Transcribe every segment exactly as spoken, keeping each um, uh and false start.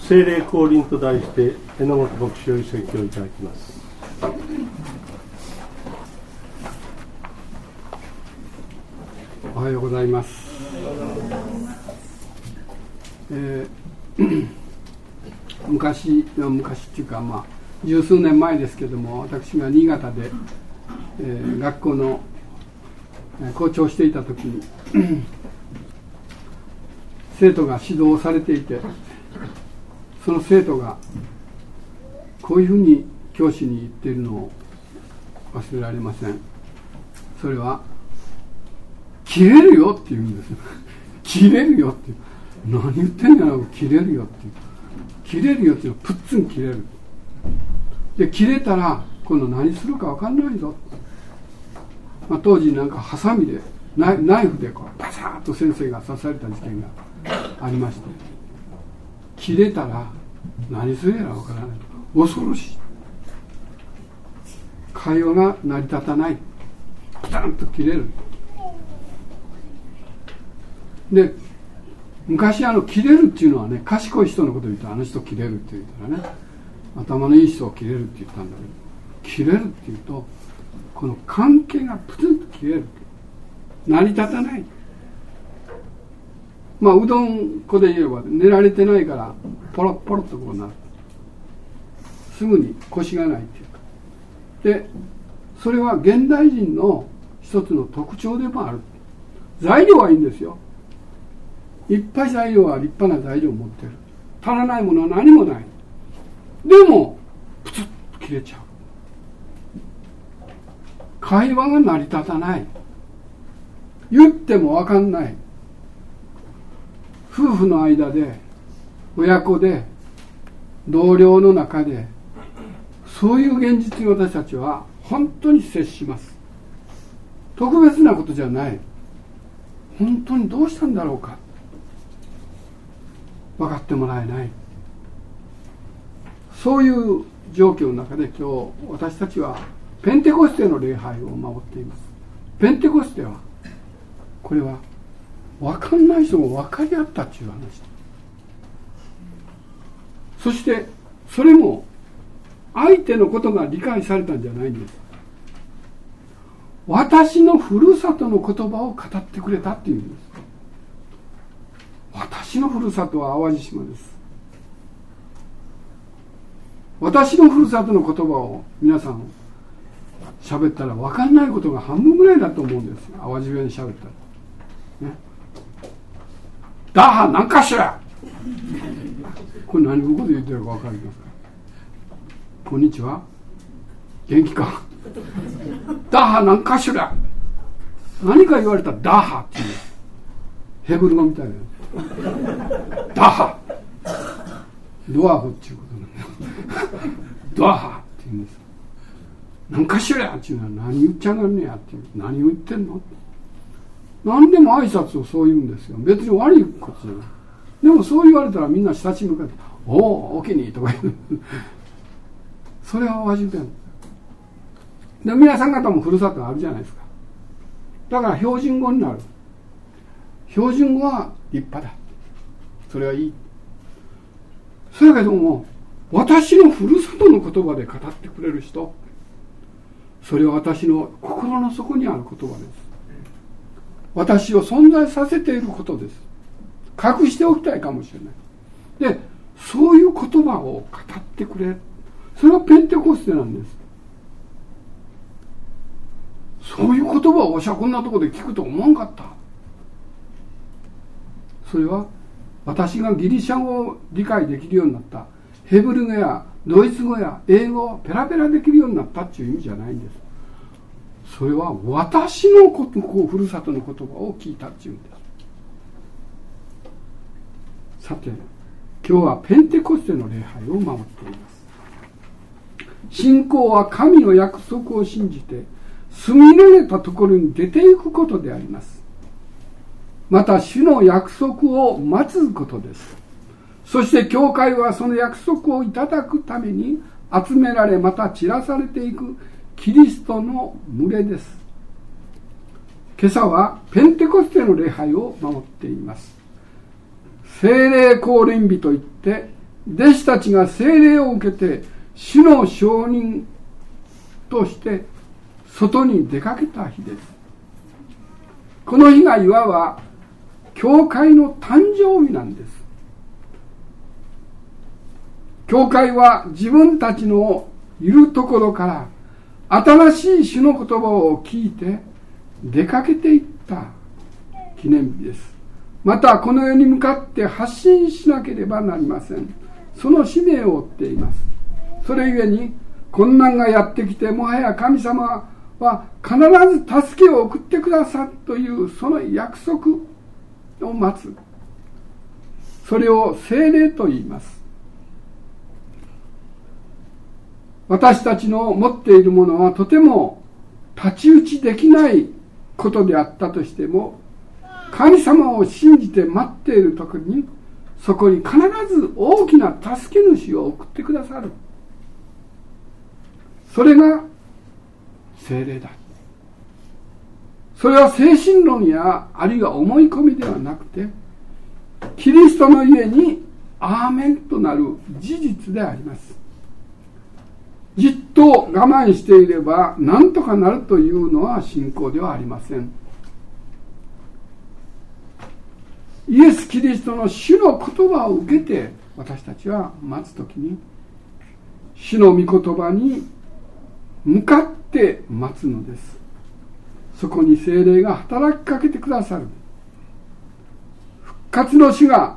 聖霊降臨と題して榎本牧師より説教いただきます。 おはようございます。えー、昔昔っていうかまあ十数年前ですけども、私が新潟で、えー、学校の校長をしていた時に生徒が指導されていて、その生徒がこういうふうに教師に言っているのを忘れられません。それは切れるよって言うんです。切れるよっていう、何言ってんだろう、切れるよっていう、切れるよっていうのはプッツン切れる。で切れたら今度何するか分かんないぞ、まあ、当時なんかハサミでナイフでこうパサッと先生が刺された事件がありまして、切れたら何するやら分からない、恐ろしい、会話が成り立たない、パタンと切れる。で昔あの切れるっていうのはね、賢い人のことを言うとあの人切れるって言うからね、頭のいい人を切れるって言ったんだけど、切れるっていうとこの関係がプツンと切れる、成り立たない。まあうどん粉で言えば練られてないからポロッポロッとこうなる、すぐにコシがないっていうか。でそれは現代人の一つの特徴でもある。材料はいいんですよ、いっぱい材料は立派な材料を持ってる、足らないものは何もない。でもプツッと切れちゃう。会話が成り立たない、言っても分かんない。夫婦の間で、親子で、同僚の中で、そういう現実に私たちは本当に接します。特別なことじゃない、本当にどうしたんだろうか、分かってもらえない、そういう状況の中で今日私たちはペンテコステの礼拝を守っています。ペンテコステはこれは分かんない人も分かり合ったっていう話。そしてそれも相手のことが理解されたんじゃないんです。私のふるさとの言葉を語ってくれたっていうんです。私のふるさとは淡路島です。私のふるさとの言葉を皆さん喋ったら分かんないことが半分ぐらいだと思うんです。淡路弁で喋ったら、ね、ダーハなんかしらこれ何語で言ってるか分かりますか。こんにちは、元気か、ダーハなんかしら、何か言われたらダーハっていう、ヘブル語みたいなダーハ、ドワーフっていうことなんだよドアハって言うんです。なんかしらっていうのは何言っちゃがんねやっていう、何言ってんの、何でも挨拶をそう言うんですよ。別に悪いことじゃない。でもそう言われたらみんな親しみかっておおおきにとか言うそれは淡路弁で、皆さん方もふるさとがあるじゃないですか。だから標準語になる。標準語は立派だ、それはいい。それだけども私のふるさとの言葉で語ってくれる人、それは私の心の底にある言葉です。私を存在させていることです。隠しておきたいかもしれない。でそういう言葉を語ってくれ、それがペンテコステなんです。そういう言葉をわしはこんなところで聞くと思わんかった。それは私がギリシャ語を理解できるようになった、ヘブル語やドイツ語や英語をペラペラできるようになったっていう意味じゃないんです。それは私のこと、こうふるさとの言葉を聞いたっていうんです。さて今日はペンテコステの礼拝を守っています。信仰は神の約束を信じて住み慣れたところに出ていくことであります。また主の約束を待つことです。そして教会はその約束をいただくために集められ、また散らされていくキリストの群れです。今朝はペンテコステの礼拝を守っています。聖霊降臨日といって弟子たちが聖霊を受けて主の証人として外に出かけた日です。この日がいわば教会の誕生日なんです。教会は自分たちのいるところから新しい主の言葉を聞いて出かけていった記念日です。またこの世に向かって発信しなければなりません。その使命を負っています。それゆえに困難がやってきて、もはや神様は必ず助けを送ってくださるというその約束を待つ。それを聖霊と言います。私たちの持っているものはとても太刀打ちできないことであったとしても、神様を信じて待っている時にそこに必ず大きな助け主を送ってくださる。それが聖霊だ。それは精神論やあるいは思い込みではなくて、キリストの家にアーメンとなる事実であります。じっと我慢していれば何とかなるというのは信仰ではありません。イエス・キリストの主の言葉を受けて私たちは待つときに、主の御言葉に向かって待つのです。そこに聖霊が働きかけてくださる。復活の主が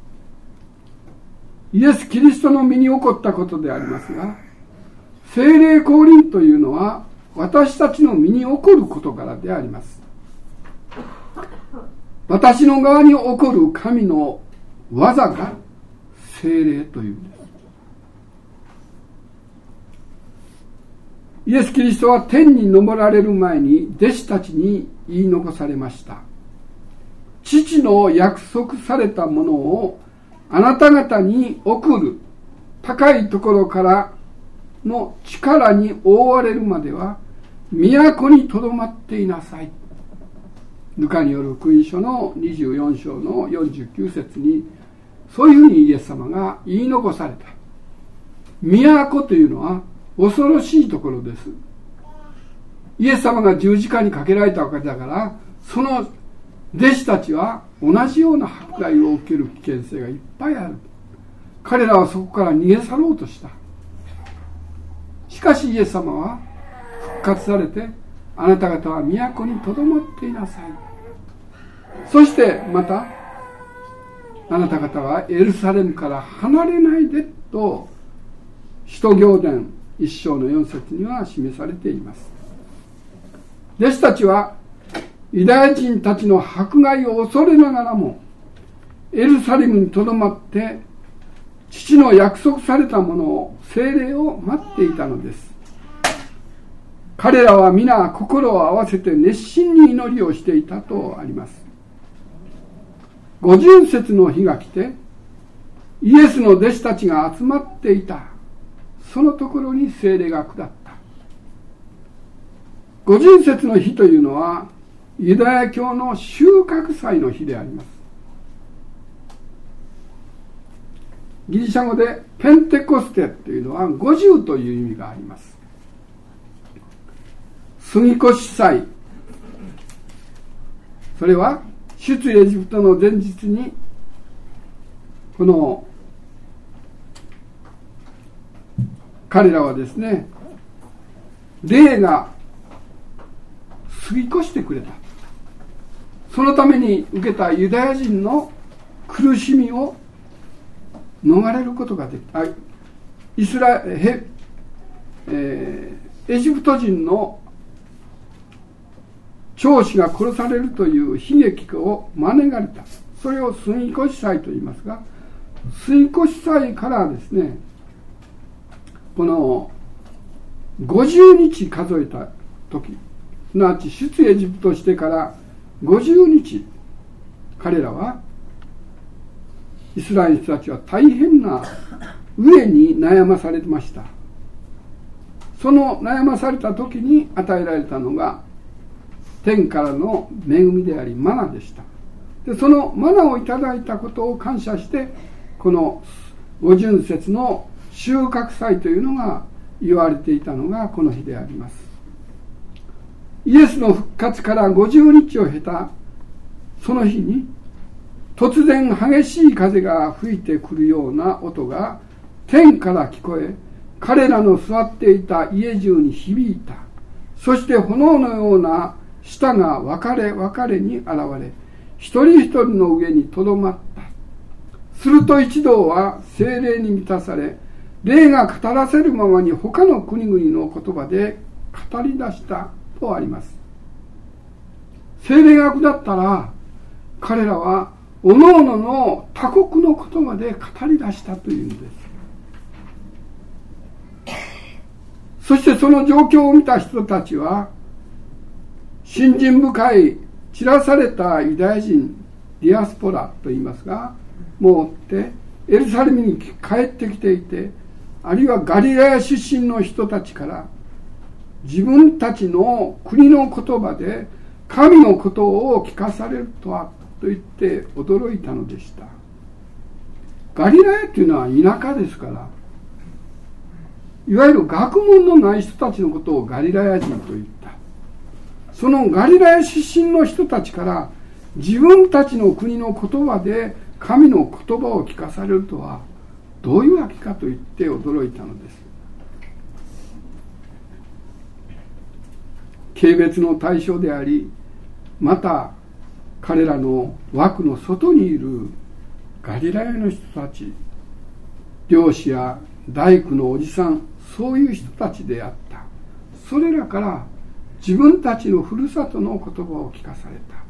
イエス・キリストの身に起こったことでありますが、聖霊降臨というのは私たちの身に起こる事柄であります。私の側に起こる神の技が聖霊というんです。イエス・キリストは天に昇られる前に弟子たちに言い残されました。父の約束されたものをあなた方に送る高いところからの力に覆われるまでは都にとどまっていなさい。ルカによる福音書のにじゅうよん章のよんじゅうきゅう節にそういうふうにイエス様が言い残された。都というのは恐ろしいところです。イエス様が十字架にかけられたわけだから、その弟子たちは同じような迫害を受ける危険性がいっぱいある。彼らはそこから逃げ去ろうとした。しかしイエス様は復活されて、あなた方は都にとどまっていなさい。そしてまた、あなた方はエルサレムから離れないでと使徒行伝一章の四節には示されています。弟子たちはユダヤ人たちの迫害を恐れながらもエルサレムにとどまって父の約束されたものを、聖霊を待っていたのです。彼らは皆心を合わせて熱心に祈りをしていたとあります。五旬節の日が来て、イエスの弟子たちが集まっていたそのところに聖霊が下った。五旬節の日というのはユダヤ教の収穫祭の日であります。ギリシャ語でペンテコステというのは五十という意味があります。杉越祭、それは出エジプトの前日にこの彼らはですね、霊が過ぎ越してくれた。そのために受けたユダヤ人の苦しみを逃れることができた。イスラエ、えー、エジプト人の長子が殺されるという悲劇を免れた。それを杉越祭と言いますが、杉越祭からですね、このごじゅうにち数えた時、すなわち出エジプトしてからごじゅうにち、彼らはイスラエルの人たちは大変な飢えに悩まされてました。その悩まされた時に与えられたのが天からの恵みでありマナでした。でそのマナをいただいたことを感謝して、この五旬節の収穫祭というのが言われていたのがこの日であります。イエスの復活からごじゅうにちを経たその日に、突然激しい風が吹いてくるような音が天から聞こえ、彼らの座っていた家中に響いた。そして炎のような舌が分かれ分かれに現れ、一人一人の上にとどまった。すると一同は聖霊に満たされ、霊が語らせるままに他の国々の言葉で語り出したとあります。聖霊が下ったら、彼らは各々の他国の言葉で語り出したというんです。そしてその状況を見た人たちは、信心深い散らされたユダヤ人、ディアスポラと言いますが、もうってエルサレムに帰ってきていて、あるいはガリラヤ出身の人たちから自分たちの国の言葉で神のことを聞かされるとはと言って驚いたのでした。ガリラヤというのは田舎ですから、いわゆる学問のない人たちのことをガリラヤ人と言った。そのガリラヤ出身の人たちから自分たちの国の言葉で神の言葉を聞かされるとはどういうわけかと言って驚いたのです。軽蔑の対象であり、また彼らの枠の外にいるガリラヤの人たち、漁師や大工のおじさん、そういう人たちであった。それらから自分たちのふるさとの言葉を聞かされた。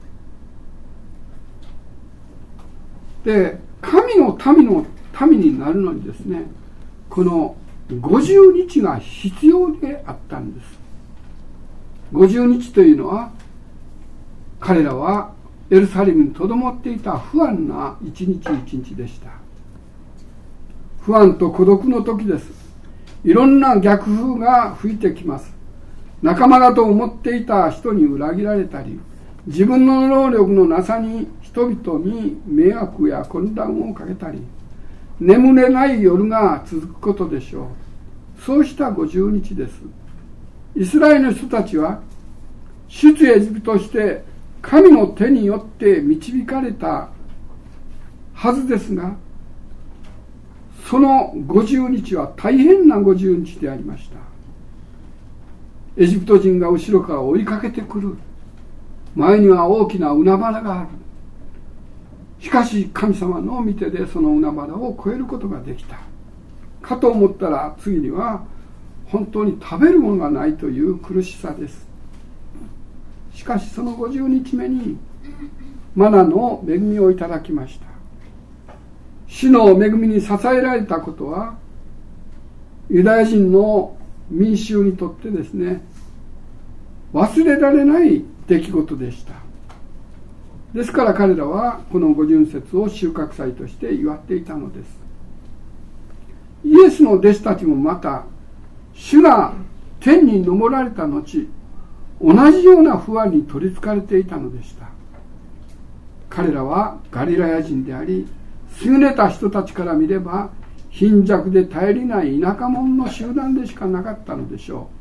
で、神の民の民になるのにですね、このごじゅうにちが必要であったんです。ごじゅうにちというのは、彼らはエルサレムにとどまっていた不安な一日一日でした。不安と孤独の時です。いろんな逆風が吹いてきます。仲間だと思っていた人に裏切られたり、自分の能力のなさに人々に迷惑や混乱をかけたり、眠れない夜が続くことでしょう。そうしたごじゅうにちです。イスラエルの人たちは出エジプトとして神の手によって導かれたはずですが、そのごじゅうにちは大変なごじゅうにちでありました。エジプト人が後ろから追いかけてくる。前には大きな海原がある。しかし神様の御手でその海原を越えることができたかと思ったら、次には本当に食べるものがないという苦しさです。しかしそのごじゅうにちめにマナの恵みをいただきました。主の恵みに支えられたことは、ユダヤ人の民衆にとってですね、忘れられない出来事でした。ですから彼らはこの五旬節を収穫祭として祝っていたのです。イエスの弟子たちもまた、主が天に昇られた後、同じような不安に取りつかれていたのでした。彼らはガリラヤ人であり、優れた人たちから見れば貧弱で頼りない田舎者の集団でしかなかったのでしょ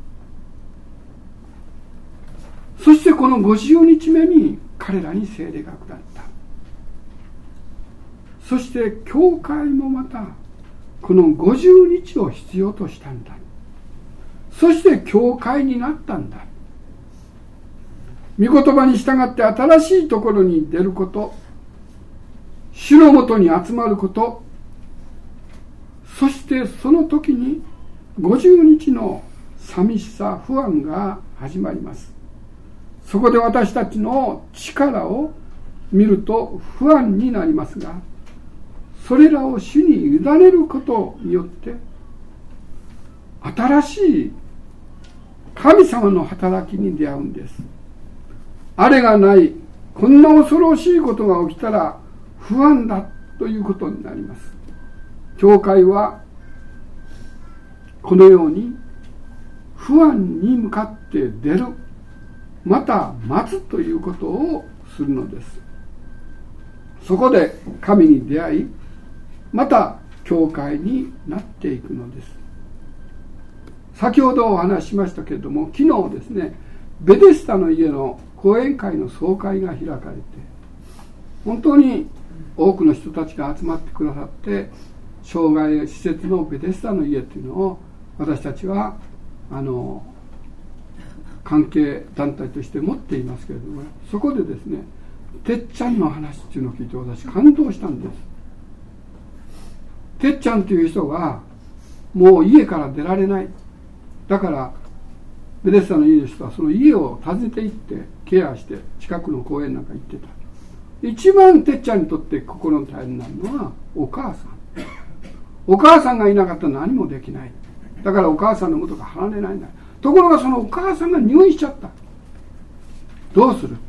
う。そしてこのごじゅうにちめに彼らに聖霊が下った。そして教会もまたこのごじゅうにちを必要としたんだ。そして教会になったんだ。御言葉に従って新しいところに出ること、主のもとに集まること、そしてその時にごじゅうにちの寂しさ、不安が始まります。そこで私たちの力を見ると不安になりますが、それらを主に委ねることによって新しい神様の働きに出会うんです。あれがない、こんな恐ろしいことが起きたら不安だということになります。教会はこのように不安に向かって出る、また待つということをするのです。そこで神に出会い、また教会になっていくのです。先ほどお話ししましたけれども、昨日ですね、ベデスタの家の講演会の総会が開かれて、本当に多くの人たちが集まってくださって、障害施設のベデスタの家というのを私たちはあの関係団体として持っていますけれども、そこでですね、てっちゃんの話っていうのを聞いて私感動したんです。てっちゃんという人がもう家から出られない。だからベデスタの家の人はその家を訪ねて行ってケアして近くの公園なんか行ってた。一番てっちゃんにとって心の頼りになるのはお母さん。お母さんがいなかったら何もできない。だからお母さんの元が離れないんだ。ところがそのお母さんが入院しちゃった。どうする？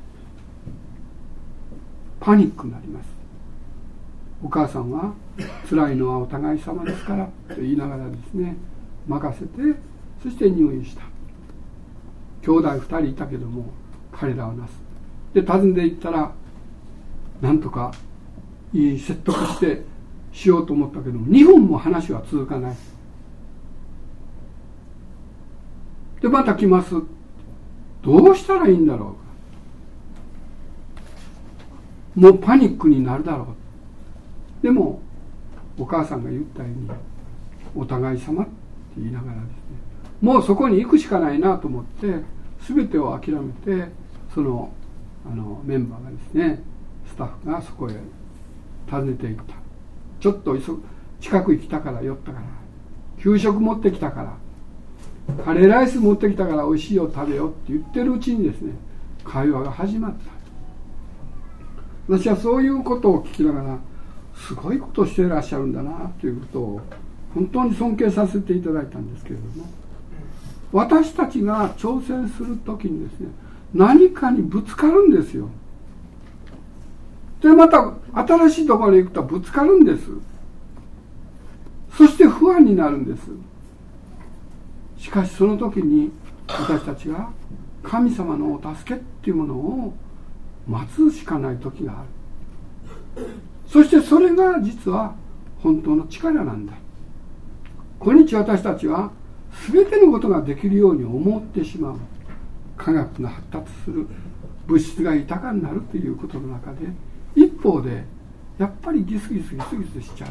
パニックになります。お母さんは辛いのはお互い様ですからと言いながらですね、任せて、そして入院した。兄弟二人いたけども彼らはなす。で訪ねて行ったらなんとかいい説得してしようと思ったけどもにほんも話は続かない。でまた来ます。どうしたらいいんだろう。もうパニックになるだろう。でもお母さんが言ったようにお互い様って言いながらですね、もうそこに行くしかないなと思って全てを諦めて、そのあのメンバーがですね、スタッフがそこへ訪ねていった。ちょっと近くに来たから寄ったから、給食持ってきたから、カレーライス持ってきたから美味しいよ食べよって言ってるうちにですね、会話が始まった。私はそういうことを聞きながら、すごいことをしていらっしゃるんだなということを本当に尊敬させていただいたんですけれども、私たちが挑戦するときにですね、何かにぶつかるんですよ。でまた新しいところに行くとぶつかるんです。そして不安になるんです。しかしその時に私たちが神様のお助けっていうものを待つしかない時がある。そしてそれが実は本当の力なんだ。今日私たちは全てのことができるように思ってしまう。科学が発達する、物質が豊かになるということの中で、一方でやっぱりギスギスギスギスしちゃ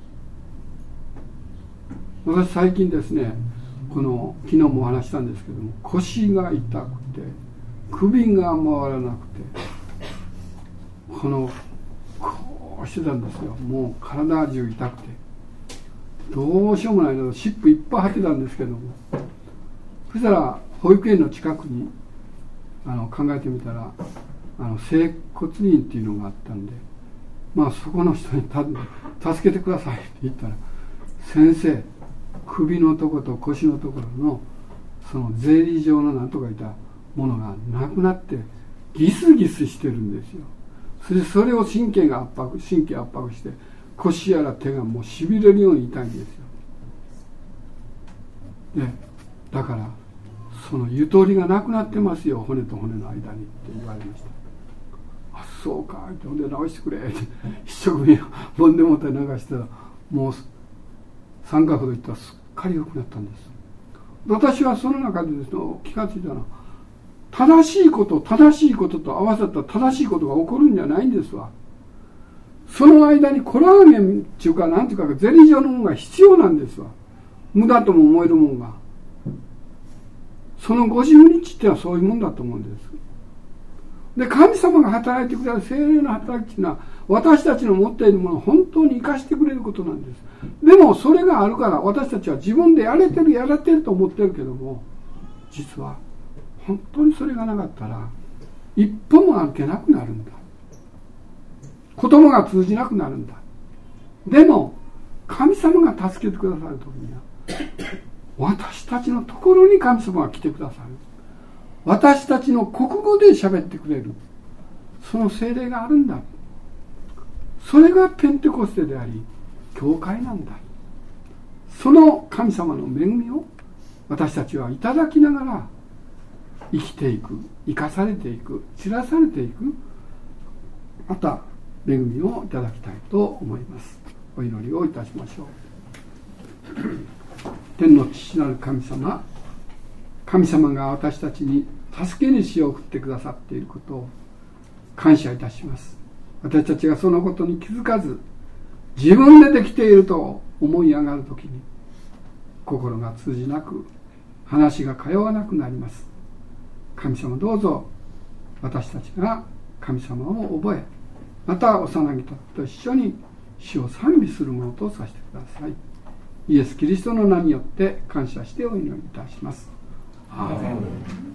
う。私最近ですね、この昨日もお話したんですけども、腰が痛くて首が回らなくて、このこうしてたんですよ。もう体中痛くてどうしようもないの。湿布いっぱい貼ってたんですけども、そしたら保育園の近くにあの考えてみたら、あの整骨院っていうのがあったんで、まあそこの人に助けてくださいって言ったら、先生、首のとこと腰のところのそのゼリー状のなんとかいたものがなくなってギスギスしてるんですよ。それでそれを神経が圧迫神経圧迫して、腰やら手がもうしびれるように痛いんですよ。でだからそのゆとりがなくなってますよ、骨と骨の間にって言われました。あ、そうかって、ほんで直してくれって一生懸命ボンでもって流したら、もうさんかいほどいったらすっかり良くなったんです。私はその中でですね、気がついたのは、正しいこと正しいことと合わさった正しいことが起こるんじゃないんですわ。その間にコラーゲンっていうかなんていうかゼリー状のものが必要なんですわ。無駄とも思えるものが、そのご自分にちってはそういうもんだと思うんです。で神様が働いてくれる聖霊の働きっていうのは、私たちの持っているものを本当に生かしてくれることなんです。でもそれがあるから私たちは自分でやれてるやれてると思ってるけども、実は本当にそれがなかったら一歩も歩けなくなるんだ。言葉が通じなくなるんだ。でも神様が助けてくださるときには、私たちのところに神様が来てくださる。私たちの国語で喋ってくれる、その聖霊があるんだ。それがペンテコステであり教会なんだ。その神様の恵みを私たちはいただきながら生きていく、生かされていく、散らされていく、また恵みをいただきたいと思います。 お祈りをいたしましょう。天の父なる神様、神様が私たちに助け主を送ってくださっていることを感謝いたします。私たちがそのことに気づかず、自分でできていると思い上がるときに、心が通じなく、話が通わなくなります。神様どうぞ、私たちが神様を覚え、また幼子たちと一緒に主を賛美するものとさせてください。イエス・キリストの名によって感謝してお祈りいたします。アーメン。